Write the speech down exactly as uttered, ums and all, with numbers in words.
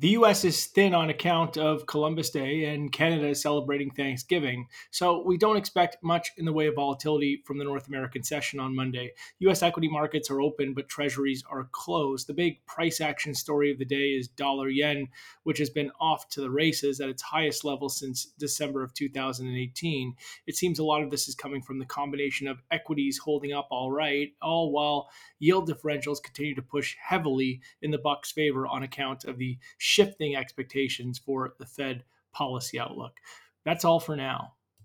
The U S is thin on account of Columbus Day, and Canada is celebrating Thanksgiving. So we don't expect much in the way of volatility from the North American session on Monday. U S equity markets are open, but treasuries are closed. The big price action story of the day is dollar yen, which has been off to the races at its highest level since December of two thousand eighteen. It seems a lot of this is coming from the combination of equities holding up all right, all while yield differentials continue to push heavily in the buck's favor on account of the shifting expectations for the Fed policy outlook. That's all for now.